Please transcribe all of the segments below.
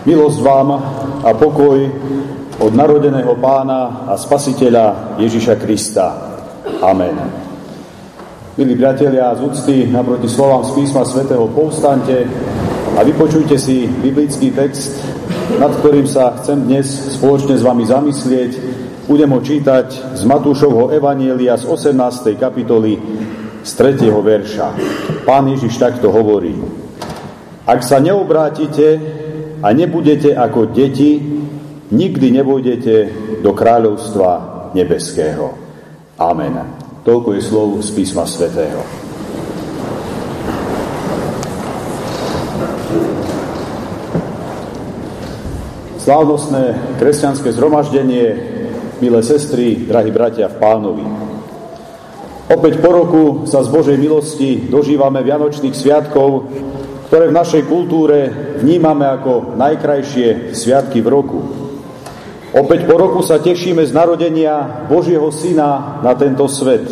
Milosť vám a pokoj od narodeného Pána a Spasiteľa Ježiša Krista. Amen. Milí priatelia, z úcty naproti slovám z písma svätého povstaňte a vypočujte si biblický text, nad ktorým sa chcem dnes spoločne s vami zamyslieť. Budem ho čítať z Matúšovho evanjelia z 18. kapitoly z 3. verša. Pán Ježiš takto hovorí: Ak sa neobrátite a nebudete ako deti, nikdy nevojdete do kráľovstva nebeského. Amen. Toľko je slov z písma svätého. Slávnostné kresťanské zhromaždenie, milé sestry, drahí bratia v Pánovi. Opäť po roku sa z Božej milosti dožívame Vianočných sviatkov, ktoré v našej kultúre vnímame ako najkrajšie sviatky v roku. Opäť po roku sa tešíme z narodenia Božieho Syna na tento svet.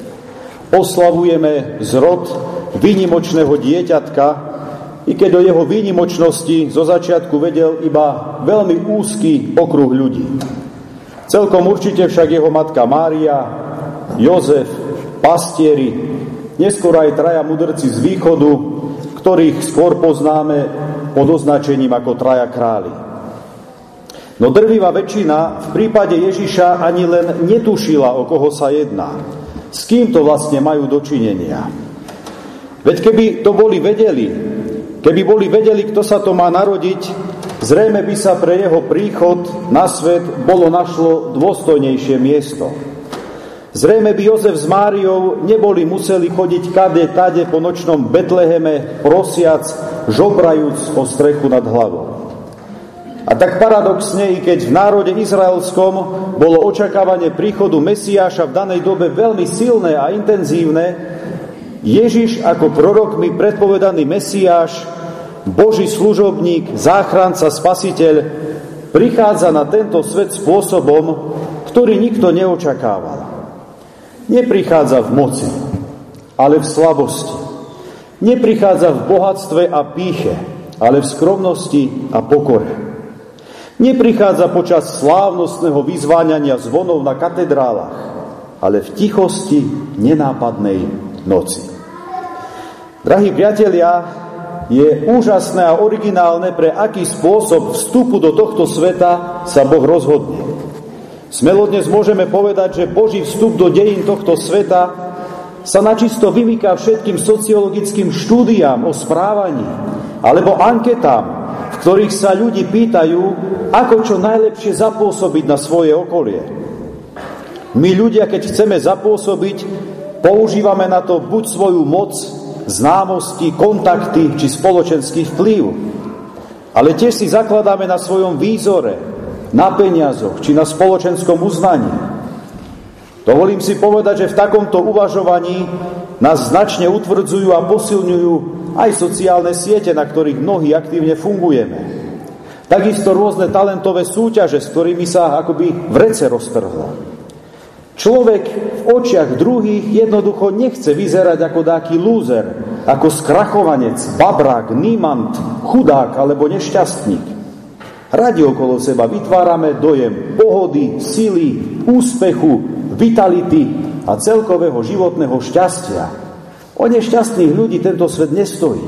Oslavujeme zrod výnimočného dieťatka, i keď o jeho výnimočnosti zo začiatku vedel iba veľmi úzky okruh ľudí. Celkom určite však jeho matka Mária, Jozef, pastieri, neskôr aj traja mudrci z východu, ktorých skôr poznáme pod označením ako traja králi. No drvivá väčšina v prípade Ježiša ani len netušila, o koho sa jedná. S kým to vlastne majú dočinenia. Veď keby to boli vedeli, kto sa to má narodiť, zrejme by sa pre jeho príchod na svet našlo dôstojnejšie miesto. Zrejme by Jozef s Máriou neboli museli chodiť kade-tade po nočnom Betleheme, prosiac, žobrajúc o strechu nad hlavou. A tak paradoxne, i keď v národe izraelskom bolo očakávanie príchodu Mesiáša v danej dobe veľmi silné a intenzívne, Ježiš ako prorokmi predpovedaný Mesiáš, Boží služobník, záchranca, spasiteľ, prichádza na tento svet spôsobom, ktorý nikto neočakával. Neprichádza v moci, ale v slabosti. Neprichádza v bohatstve a pýche, ale v skromnosti a pokore. Neprichádza počas slávnostného vyzváňania zvonov na katedrálach, ale v tichosti nenápadnej noci. Drahí priatelia, je úžasné a originálne, pre aký spôsob vstupu do tohto sveta sa Boh rozhodne. Smelo dnes môžeme povedať, že Boží vstup do dejín tohto sveta sa načisto vymýka všetkým sociologickým štúdiám o správaní alebo anketám, v ktorých sa ľudí pýtajú, ako čo najlepšie zapôsobiť na svoje okolie. My ľudia, keď chceme zapôsobiť, používame na to buď svoju moc, známosti, kontakty či spoločenský vplyv, ale tiež si zakladáme na svojom výzore, na peniazoch či na spoločenskom uznaní. Dovolím si povedať, že v takomto uvažovaní nás značne utvrdzujú a posilňujú aj sociálne siete, na ktorých mnohí aktívne fungujeme. Takisto rôzne talentové súťaže, s ktorými sa akoby vrece roztrhlo. Človek v očiach druhých jednoducho nechce vyzerať ako dáky lúzer, ako skrachovanec, babrák, nímant, chudák alebo nešťastník. Radi okolo seba vytvárame dojem pohody, sily, úspechu, vitality a celkového životného šťastia. O nešťastných ľudí tento svet nestojí.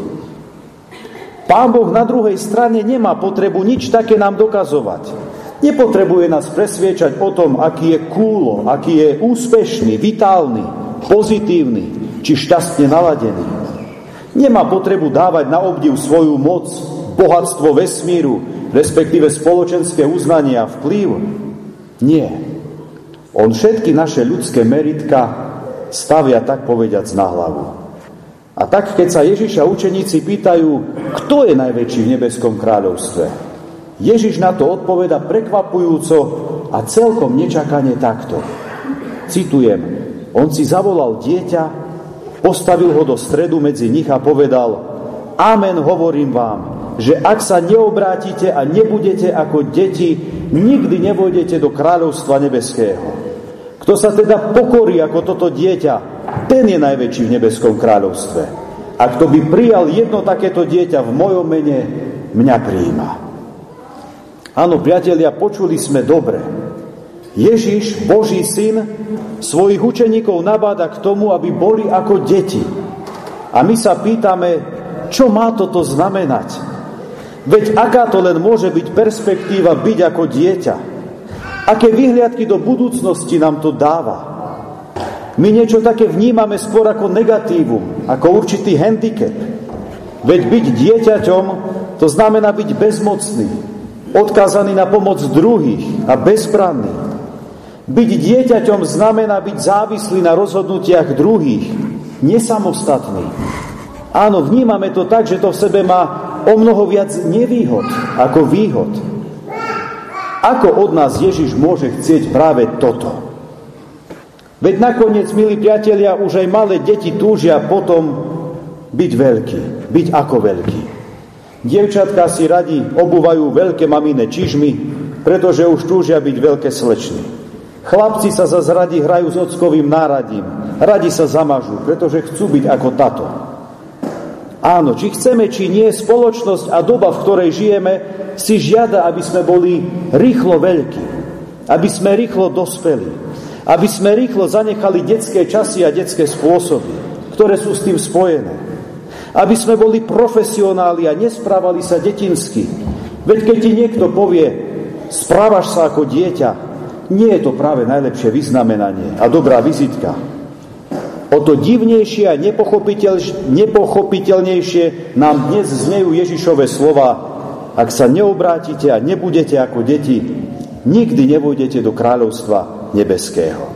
Pán Boh na druhej strane nemá potrebu nič také nám dokazovať. Nepotrebuje nás presviečať o tom, aký je kúlo, aký je úspešný, vitálny, pozitívny či šťastne naladený. Nemá potrebu dávať na obdiv svoju moc, bohatstvo vesmíru, respektíve spoločenské uznanie a vplyv. Nie. On všetky naše ľudské meritka stavia, tak povediac, na hlavu. A tak, keď sa Ježiša učeníci pýtajú, kto je najväčší v nebeskom kráľovstve, Ježiš na to odpoveda prekvapujúco a celkom nečakane takto. Citujem: On si zavolal dieťa, postavil ho do stredu medzi nich a povedal: Amen, hovorím vám, že ak sa neobrátite a nebudete ako deti, nikdy nevojdete do kráľovstva nebeského. Kto sa teda pokorí ako toto dieťa, ten je najväčší v nebeskom kráľovstve. A kto by prijal jedno takéto dieťa v mojom mene, mňa prijíma. Áno, priatelia, počuli sme dobre. Ježiš, Boží syn, svojich učeníkov nabáda k tomu, aby boli ako deti. A my sa pýtame, čo má toto znamenať? Veď aká to len môže byť perspektíva byť ako dieťa? Aké vyhliadky do budúcnosti nám to dáva? My niečo také vnímame skôr ako negatívum, ako určitý handicap. Veď byť dieťaťom, to znamená byť bezmocný, odkázaný na pomoc druhých a bezbranný. Byť dieťaťom znamená byť závislý na rozhodnutiach druhých, nesamostatný. Áno, vnímame to tak, že to v sebe má o mnoho viac nevýhod ako výhod. Ako od nás Ježiš môže chcieť práve toto? Veď nakoniec, milí priatelia, už aj malé deti túžia potom byť veľkí, byť ako veľkí. Dievčatka si radi obúvajú veľké mamine čižmy, pretože už túžia byť veľké slečny. Chlapci sa zase radi hrajú s ockovým náradím, radi sa zamažú, pretože chcú byť ako tato. Áno, či chceme, či nie, spoločnosť a doba, v ktorej žijeme, si žiada, aby sme boli rýchlo veľkí, aby sme rýchlo dospeli, aby sme rýchlo zanechali detské časy a detské spôsoby, ktoré sú s tým spojené. Aby sme boli profesionáli a nesprávali sa detinsky. Veď keď ti niekto povie, správaš sa ako dieťa, nie je to práve najlepšie vyznamenanie a dobrá vizitka. O to divnejšie a nepochopiteľnejšie nám dnes znejú Ježišove slova: ak sa neobrátite a nebudete ako deti, nikdy nevôjdete do kráľovstva nebeského.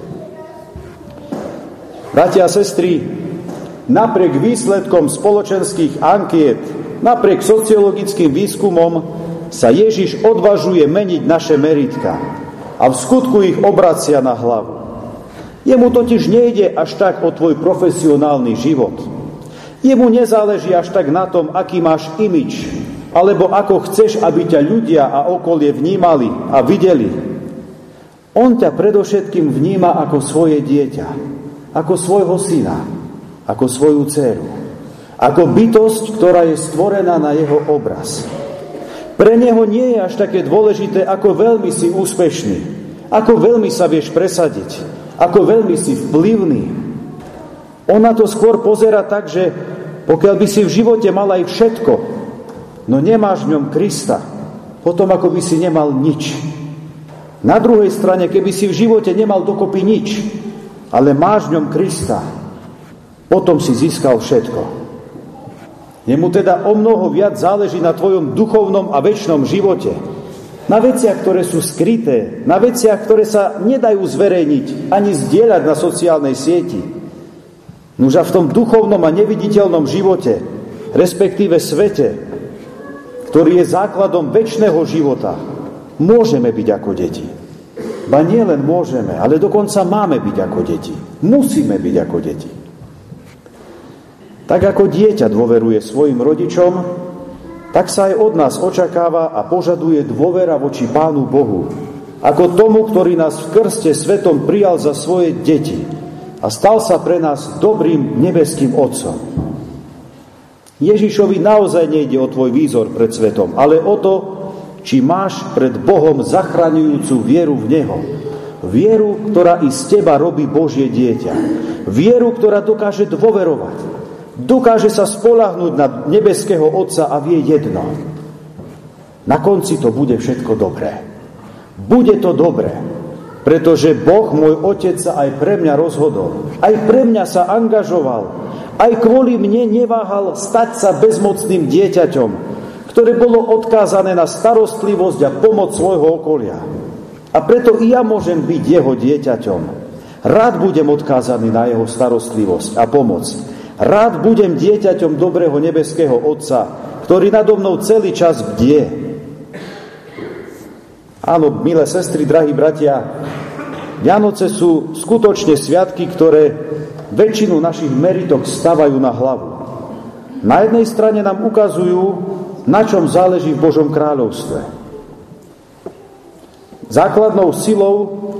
Bratia a sestry, napriek výsledkom spoločenských ankiet, napriek sociologickým výskumom sa Ježiš odvažuje meniť naše meritka a v skutku ich obracia na hlavu. Jemu totiž nejde až tak o tvoj profesionálny život. Jemu nezáleží až tak na tom, aký máš imidž, alebo ako chceš, aby ťa ľudia a okolie vnímali a videli. On ťa predovšetkým vníma ako svoje dieťa, ako svojho syna, ako svoju dceru, ako bytosť, ktorá je stvorená na jeho obraz. Pre neho nie je až také dôležité, ako veľmi si úspešný, ako veľmi sa vieš presadiť, ako veľmi si vplyvný. On na to skôr pozerá tak, že pokiaľ by si v živote mal aj všetko, no nemáš v ňom Krista, potom ako by si nemal nič. Na druhej strane, keby si v živote nemal dokopy nič, ale máš v ňom Krista, potom si získal všetko. Jemu teda o mnoho viac záleží na tvojom duchovnom a večnom živote. Na veciach, ktoré sú skryté, na veciach, ktoré sa nedajú zverejniť ani zdieľať na sociálnej sieti. Nuž a v tom duchovnom a neviditeľnom živote, respektíve svete, ktorý je základom večného života, môžeme byť ako deti. Ba nie len môžeme, ale dokonca máme byť ako deti. Musíme byť ako deti. Tak ako dieťa dôveruje svojim rodičom, tak sa aj od nás očakáva a požaduje dôvera voči Pánu Bohu, ako tomu, ktorý nás v krste svetom prijal za svoje deti a stal sa pre nás dobrým nebeským Otcom. Ježišovi naozaj nejde o tvoj výzor pred svetom, ale o to, či máš pred Bohom zachraňujúcu vieru v Neho. Vieru, ktorá i z teba robí Božie dieťa. Vieru, ktorá dokáže dôverovať. Dokáže sa spoľahnúť na nebeského Otca a vie jedno. Na konci to bude všetko dobré. Bude to dobré, pretože Boh, môj Otec, sa aj pre mňa rozhodol. Aj pre mňa sa angažoval. Aj kvôli mne neváhal stať sa bezmocným dieťaťom, ktoré bolo odkázané na starostlivosť a pomoc svojho okolia. A preto i ja môžem byť jeho dieťaťom. Rád budem odkázaný na jeho starostlivosť a pomoc. Rád budem dieťaťom dobrého nebeského Otca, ktorý nado mnou celý čas bdie. Áno, milé sestry, drahí bratia, Vianoce sú skutočne sviatky, ktoré väčšinu našich meritok stavajú na hlavu. Na jednej strane nám ukazujú, na čom záleží v Božom kráľovstve. Základnou silou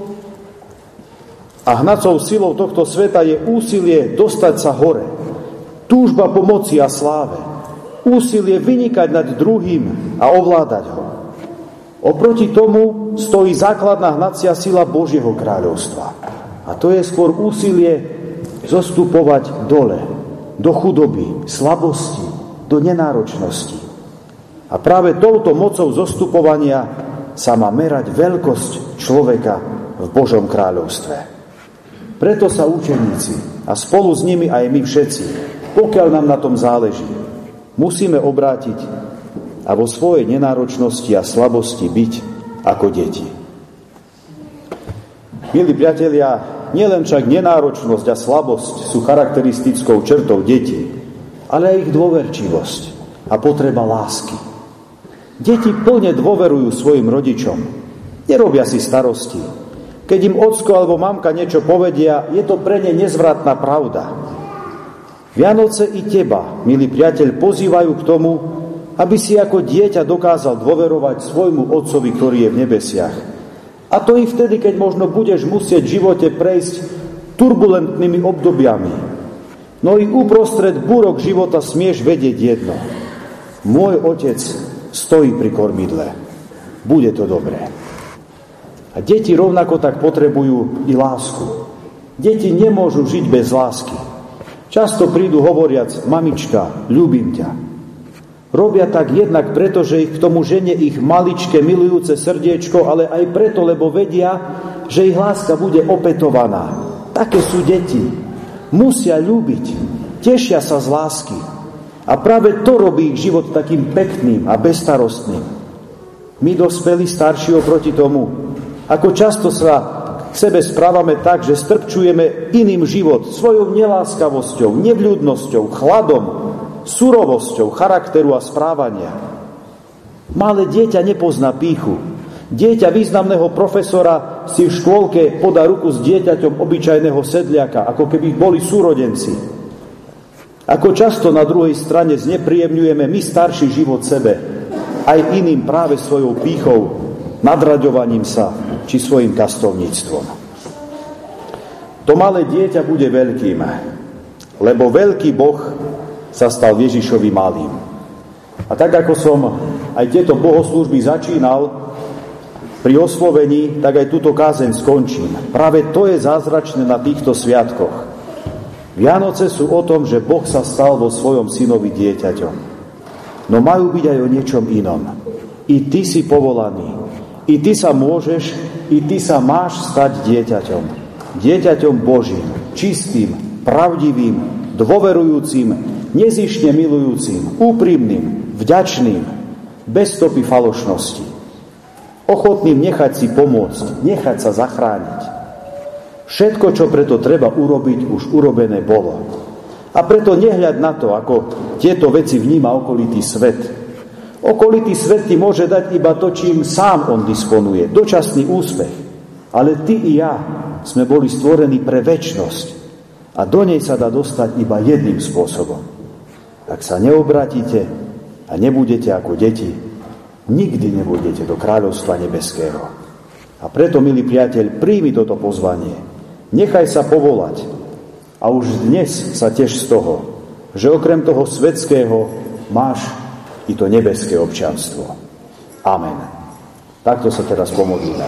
a hnacou silou tohto sveta je úsilie dostať sa hore. Túžba po moci a sláve. Úsilie vynikať nad druhým a ovládať ho. Oproti tomu stojí základná hnacia sila Božieho kráľovstva. A to je skôr úsilie zostupovať dole, do chudoby, slabosti, do nenáročnosti. A práve touto mocou zostupovania sa má merať veľkosť človeka v Božom kráľovstve. Preto sa učeníci a spolu s nimi aj my všetci, pokiaľ nám na tom záleží, musíme obrátiť a vo svojej nenáročnosti a slabosti byť ako deti. Milí priatelia, nielen však nenáročnosť a slabosť sú charakteristickou črtou detí, ale aj ich dôverčivosť a potreba lásky. Deti plne dôverujú svojim rodičom, nerobia si starosti. Keď im ocko alebo mamka niečo povedia, je to pre ne nezvratná pravda. Vianoce i teba, milý priateľ, pozývajú k tomu, aby si ako dieťa dokázal dôverovať svojmu Otcovi, ktorý je v nebesiach. A to i vtedy, keď možno budeš musieť v živote prejsť turbulentnými obdobiami. No i uprostred búrok života smieš vedieť jedno. Môj Otec stojí pri kormidle. Bude to dobré. A deti rovnako tak potrebujú i lásku. Deti nemôžu žiť bez lásky. Často prídu hovoriac, mamička, ľúbim ťa. Robia tak jednak preto, že ich k tomu ženie ich maličké milujúce srdiečko, ale aj preto, lebo vedia, že ich láska bude opätovaná. Také sú deti. Musia ľúbiť. Tešia sa z lásky. A práve to robí ich život takým pekným a bezstarostným. My dospelí starší oproti tomu, ako často sa k sebe správame tak, že strpčujeme iným život svojou neláskavosťou, nevľúdnosťou, chladom, surovosťou charakteru a správania. Malé dieťa nepozná pýchu. Dieťa významného profesora si v škôlke podá ruku s dieťaťom obyčajného sedliaka, ako keby boli súrodenci. Ako často na druhej strane znepríjemňujeme my starší život sebe, aj iným práve svojou pýchou, nadraďovaním sa, či svojim kastovníctvom. To malé dieťa bude veľkým, lebo veľký Boh sa stal Ježišovi malým. A tak, ako som aj tieto bohoslúžby začínal pri oslovení, tak aj túto kázeň skončím. Práve to je zázračné na týchto sviatkoch. Vianoce sú o tom, že Boh sa stal vo svojom synovi dieťaťom. No majú byť aj o niečom inom. I ty si povolaný. I ty sa môžeš, i ty sa máš stať dieťaťom. Dieťaťom Božím, čistým, pravdivým, dôverujúcim, nezištne milujúcim, úprimným, vďačným, bez stopy falošnosti. Ochotným nechať si pomôcť, nechať sa zachrániť. Všetko, čo preto treba urobiť, už urobené bolo. A preto nehľaď na to, ako tieto veci vníma okolitý svet. Okolitý svet ti môže dať iba to, čím sám on disponuje, dočasný úspech. Ale ty i ja sme boli stvorení pre večnosť a do nej sa dá dostať iba jedným spôsobom. Ak sa neobratíte a nebudete ako deti, nikdy nebudete do kráľovstva nebeského. A preto, milý priateľ, príjmi toto pozvanie. Nechaj sa povolať a už dnes sa teš z toho, že okrem toho svetského máš i to nebeské občianstvo. Amen. Takto sa teraz pomodlíme.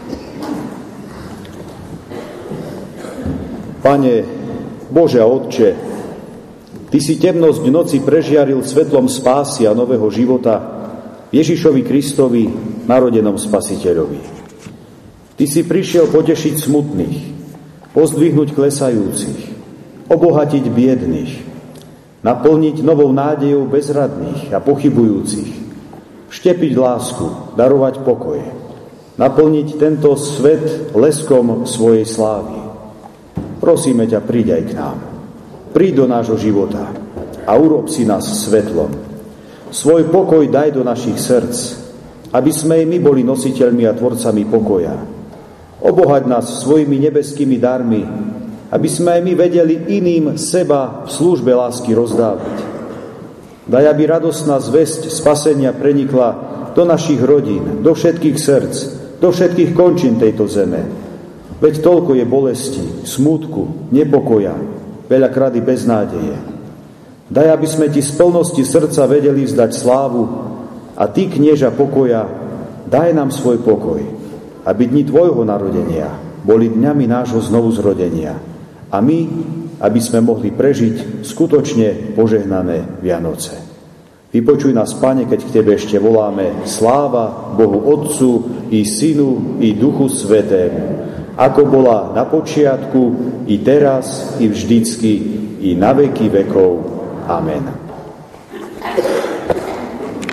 Pane Bože a Otče, Ty si temnosť noci prežiaril svetlom spásy a nového života Ježišovi Kristovi, narodenom Spasiteľovi. Ty si prišiel potešiť smutných, pozdvihnúť klesajúcich, obohatiť biedných, naplniť novou nádejou bezradných a pochybujúcich, vštepiť lásku, darovať pokoj, naplniť tento svet leskom svojej slávy. Prosíme ťa, príď aj k nám. Príď do nášho života a urob si nás svetlom. Svoj pokoj daj do našich srdc, aby sme aj my boli nositeľmi a tvorcami pokoja. Obohať nás svojimi nebeskými darmi, aby sme aj my vedeli iným seba v službe lásky rozdávať. Daj, aby radostná zvesť spasenia prenikla do našich rodín, do všetkých srdc, do všetkých končín tejto zeme. Veď toľko je bolesti, smútku, nepokoja, veľakrát i beznádeje. Daj, aby sme ti z plnosti srdca vedeli vzdať slávu a ty, knieža pokoja, daj nám svoj pokoj, aby dni tvojho narodenia boli dňami nášho znovuzrodenia a my, aby sme mohli prežiť skutočne požehnané Vianoce. Vypočuj nás, Pane, keď k Tebe ešte voláme: sláva Bohu Otcu i Synu i Duchu Svätému, ako bola na počiatku, i teraz, i vždycky, i na veky vekov. Amen.